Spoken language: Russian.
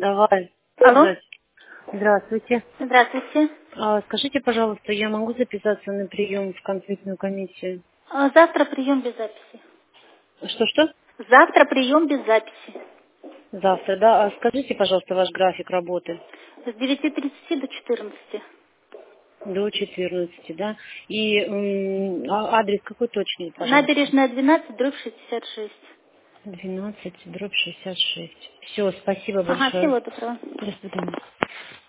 Давай. Алло. Здравствуйте. Здравствуйте. Скажите, пожалуйста, я могу записаться на прием в конфликтную комиссию? Завтра прием без записи. Что-что? Завтра прием без записи. Завтра, да? Скажите, пожалуйста, ваш график работы. С 9:30 до 14. До 14, да? И адрес какой точный, пожалуйста? Набережная 12, дробь 66. 12/66. Все, спасибо Ага, большое. всего доброго. До свидания.